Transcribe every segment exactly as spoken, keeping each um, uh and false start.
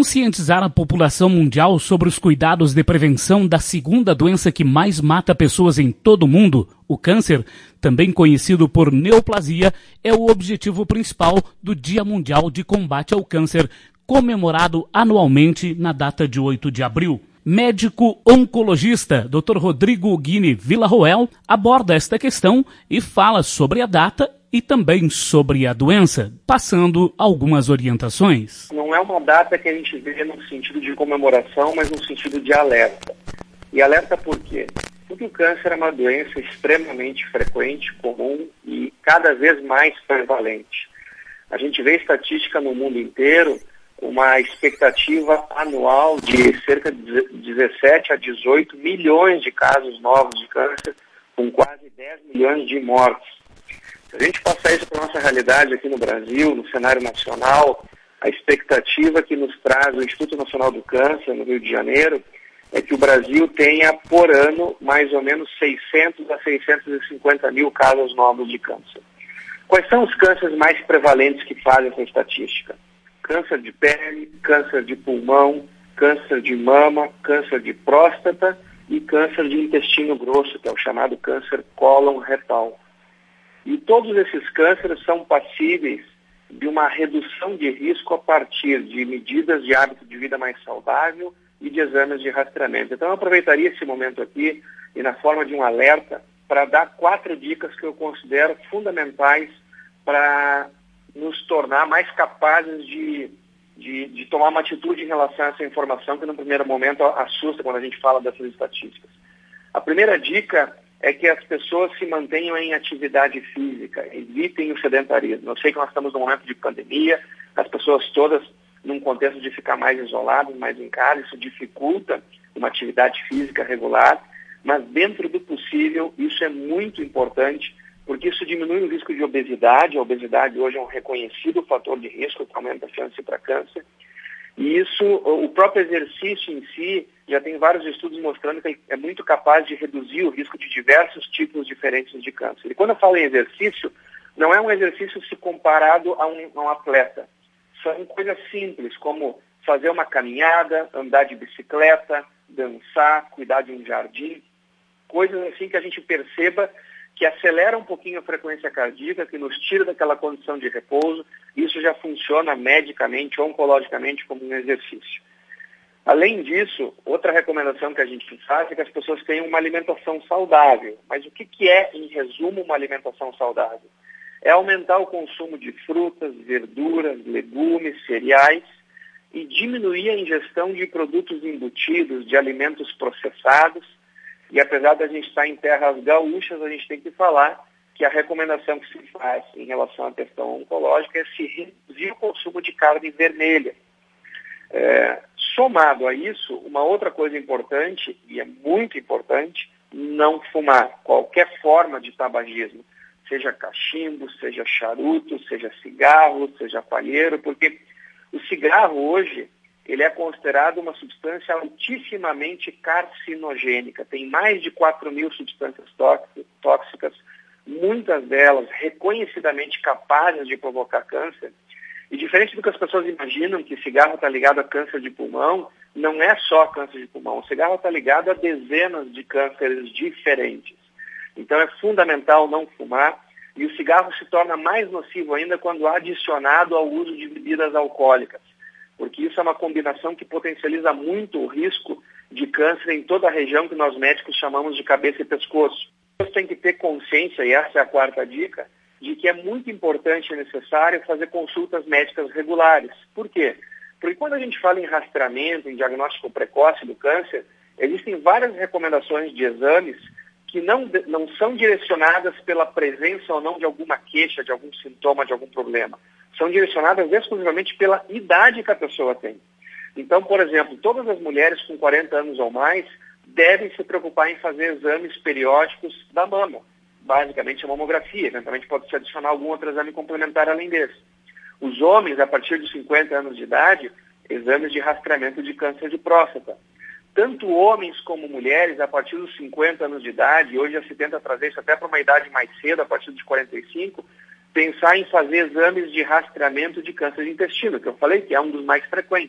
conscientizar a população mundial sobre os cuidados de prevenção da segunda doença que mais mata pessoas em todo o mundo, o câncer, também conhecido por neoplasia, é o objetivo principal do Dia Mundial de Combate ao Câncer, comemorado anualmente na data de oito de abril. Médico oncologista doutor Rodrigo Guini Villarroel aborda esta questão e fala sobre a data e também sobre a doença, passando algumas orientações. Não é uma data que a gente vê no sentido de comemoração, mas no sentido de alerta. E alerta por quê? Porque o câncer é uma doença extremamente frequente, comum e cada vez mais prevalente. A gente vê estatística no mundo inteiro, uma expectativa anual de cerca de dezessete a dezoito milhões de casos novos de câncer, com quase dez milhões de mortes. Se a gente passar isso para a nossa realidade aqui no Brasil, no cenário nacional, a expectativa que nos traz o Instituto Nacional do Câncer, no Rio de Janeiro, é que o Brasil tenha, por ano, mais ou menos seiscentos a seiscentos e cinquenta mil casos novos de câncer. Quais são os cânceres mais prevalentes que fazem essa estatística? Câncer de pele, câncer de pulmão, câncer de mama, câncer de próstata e câncer de intestino grosso, que é o chamado câncer cólon retal. E todos esses cânceres são passíveis de uma redução de risco a partir de medidas de hábito de vida mais saudável e de exames de rastreamento. Então eu aproveitaria esse momento aqui e na forma de um alerta para dar quatro dicas que eu considero fundamentais para nos tornar mais capazes de, de, de tomar uma atitude em relação a essa informação que no primeiro momento assusta quando a gente fala dessas estatísticas. A primeira dica é que as pessoas se mantenham em atividade física, evitem o sedentarismo. Eu sei que nós estamos num momento de pandemia, as pessoas todas num contexto de ficar mais isoladas, mais em casa, isso dificulta uma atividade física regular, mas dentro do possível isso é muito importante, porque isso diminui o risco de obesidade. A obesidade hoje é um reconhecido fator de risco que aumenta a chance para câncer. E isso, o próprio exercício em si, já tem vários estudos mostrando que é muito capaz de reduzir o risco de diversos tipos diferentes de câncer. E quando eu falo em exercício, não é um exercício se comparado a um, a um atleta. São coisas simples, como fazer uma caminhada, andar de bicicleta, dançar, cuidar de um jardim. Coisas assim que a gente perceba que acelera um pouquinho a frequência cardíaca, que nos tira daquela condição de repouso. Isso já funciona medicamente, oncologicamente, como um exercício. Além disso, outra recomendação que a gente faz é que as pessoas tenham uma alimentação saudável. Mas o que, que é, em resumo, uma alimentação saudável? É aumentar o consumo de frutas, verduras, legumes, cereais e diminuir a ingestão de produtos embutidos, de alimentos processados. E apesar da gente estar em terras gaúchas, a gente tem que falar que a recomendação que se faz em relação à questão oncológica é se reduzir o consumo de carne vermelha. É, somado a isso, uma outra coisa importante, e é muito importante, não fumar qualquer forma de tabagismo, seja cachimbo, seja charuto, seja cigarro, seja palheiro, porque o cigarro hoje ele é considerado uma substância altissimamente carcinogênica. Tem mais de quatro mil substâncias tóxicas, muitas delas reconhecidamente capazes de provocar câncer. E diferente do que as pessoas imaginam, que cigarro está ligado a câncer de pulmão, não é só câncer de pulmão. O cigarro está ligado a dezenas de cânceres diferentes. Então é fundamental não fumar. E o cigarro se torna mais nocivo ainda quando adicionado ao uso de bebidas alcoólicas, porque isso é uma combinação que potencializa muito o risco de câncer em toda a região que nós médicos chamamos de cabeça e pescoço. Você tem que ter consciência, e essa é a quarta dica, de que é muito importante e necessário fazer consultas médicas regulares. Por quê? Porque quando a gente fala em rastreamento, em diagnóstico precoce do câncer, existem várias recomendações de exames que não, não são direcionadas pela presença ou não de alguma queixa, de algum sintoma, de algum problema. São direcionadas exclusivamente pela idade que a pessoa tem. Então, por exemplo, todas as mulheres com quarenta anos ou mais devem se preocupar em fazer exames periódicos da mama. Basicamente a mamografia, eventualmente pode se adicionar algum outro exame complementar além desse. Os homens, a partir de cinquenta anos de idade, exames de rastreamento de câncer de próstata. Tanto homens como mulheres, a partir dos cinquenta anos de idade, e hoje já se tenta trazer isso até para uma idade mais cedo, a partir de quarenta e cinco, pensar em fazer exames de rastreamento de câncer de intestino, que eu falei que é um dos mais frequentes.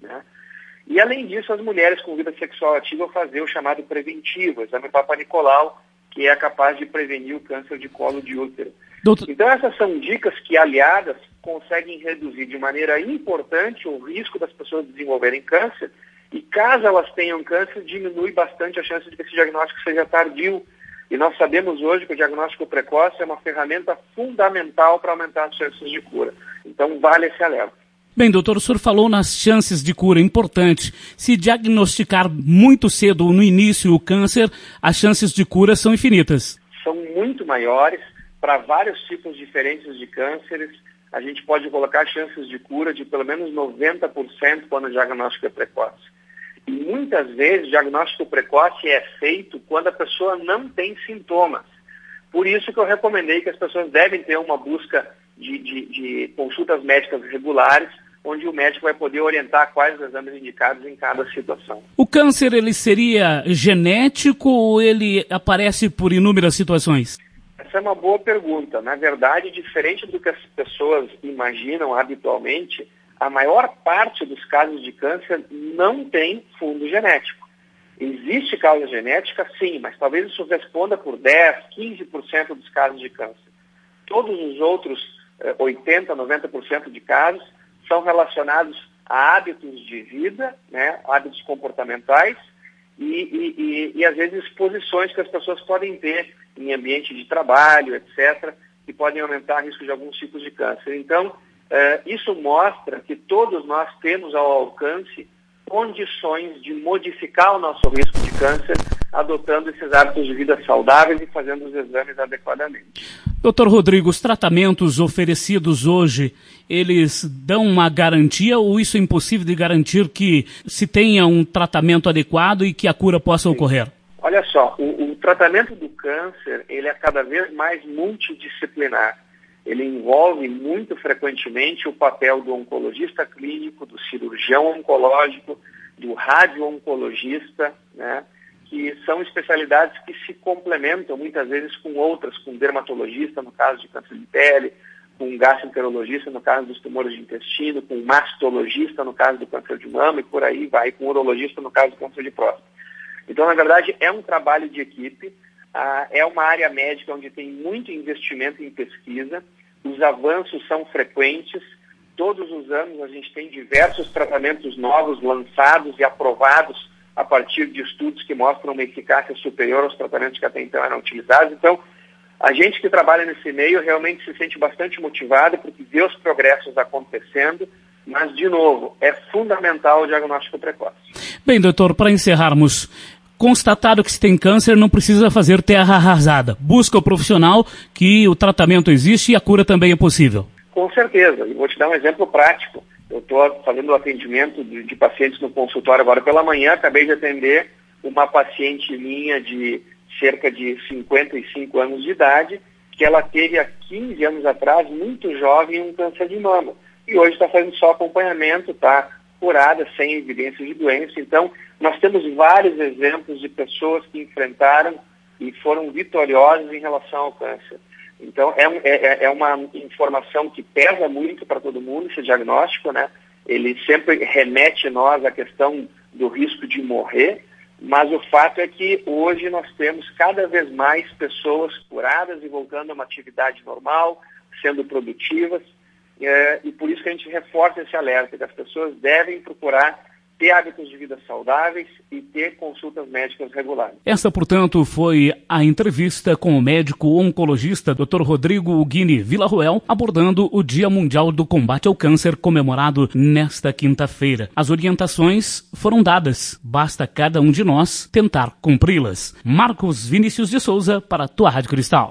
né? E, além disso, as mulheres com vida sexual ativa fazer o chamado preventivo, o exame Papa Nicolau, que é capaz de prevenir o câncer de colo de útero. Doutor... Então, essas são dicas que, aliadas, conseguem reduzir de maneira importante o risco das pessoas desenvolverem câncer, e caso elas tenham câncer, diminui bastante a chance de que esse diagnóstico seja tardio. E nós sabemos hoje que o diagnóstico precoce é uma ferramenta fundamental para aumentar as chances de cura. Então, vale esse alerta. Bem, doutor, o senhor falou nas chances de cura, importante. Se diagnosticar muito cedo no início o câncer, as chances de cura são infinitas. São muito maiores. Para vários tipos diferentes de cânceres, a gente pode colocar chances de cura de pelo menos noventa por cento quando o diagnóstico é precoce. E muitas vezes o diagnóstico precoce é feito quando a pessoa não tem sintomas. Por isso que eu recomendei que as pessoas devem ter uma busca de, de, de consultas médicas regulares, onde o médico vai poder orientar quais os exames indicados em cada situação. O câncer, ele seria genético ou ele aparece por inúmeras situações? Essa é uma boa pergunta. Na verdade, diferente do que as pessoas imaginam habitualmente, a maior parte dos casos de câncer não tem fundo genético. Existe causa genética, sim, mas talvez isso responda por dez, quinze por cento dos casos de câncer. Todos os outros oitenta por cento, noventa por cento de casos são relacionados a hábitos de vida, né, hábitos comportamentais e, e, e, e, às vezes, exposições que as pessoas podem ter em ambiente de trabalho, etcétera, que podem aumentar o risco de alguns tipos de câncer. Então, eh, isso mostra que todos nós temos ao alcance condições de modificar o nosso risco de câncer, adotando esses hábitos de vida saudáveis e fazendo os exames adequadamente. doutor Rodrigo, os tratamentos oferecidos hoje, eles dão uma garantia ou isso é impossível de garantir que se tenha um tratamento adequado e que a cura possa Sim. ocorrer? Olha só, o, o tratamento do câncer, ele é cada vez mais multidisciplinar. Ele envolve muito frequentemente o papel do oncologista clínico, do cirurgião oncológico, do radio-oncologista, né, que são especialidades que se complementam muitas vezes com outras, com dermatologista no caso de câncer de pele, com gastroenterologista no caso dos tumores de intestino, com mastologista no caso do câncer de mama e por aí vai, com urologista no caso do câncer de próstata. Então, na verdade, é um trabalho de equipe, ah, é uma área médica onde tem muito investimento em pesquisa, os avanços são frequentes, todos os anos a gente tem diversos tratamentos novos lançados e aprovados a partir de estudos que mostram uma eficácia superior aos tratamentos que até então eram utilizados. Então, a gente que trabalha nesse meio realmente se sente bastante motivado porque vê os progressos acontecendo, mas, de novo, é fundamental o diagnóstico precoce. Bem, doutor, para encerrarmos, constatado que se tem câncer, não precisa fazer terra arrasada. Busca o profissional que o tratamento existe e a cura também é possível. Com certeza. E vou te dar um exemplo prático. Eu estou fazendo o atendimento de, de pacientes no consultório agora pela manhã. Acabei de atender uma paciente minha de cerca de cinquenta e cinco anos de idade, que ela teve há quinze anos atrás, muito jovem, um câncer de mama. E hoje está fazendo só acompanhamento, está curada, sem evidência de doença. Então, nós temos vários exemplos de pessoas que enfrentaram e foram vitoriosas em relação ao câncer. Então, é, um, é, é uma informação que pesa muito para todo mundo, esse diagnóstico, né? Ele sempre remete nós à questão do risco de morrer, mas o fato é que hoje nós temos cada vez mais pessoas curadas e voltando a uma atividade normal, sendo produtivas, é, e por isso que a gente reforça esse alerta, que as pessoas devem procurar ter hábitos de vida saudáveis e ter consultas médicas regulares. Esta, portanto, foi a entrevista com o médico oncologista doutor Rodrigo Guini Villarroel, abordando o Dia Mundial do Combate ao Câncer, comemorado nesta quinta-feira. As orientações foram dadas, basta cada um de nós tentar cumpri-las. Marcos Vinícius de Souza, para a tua Rádio Cristal.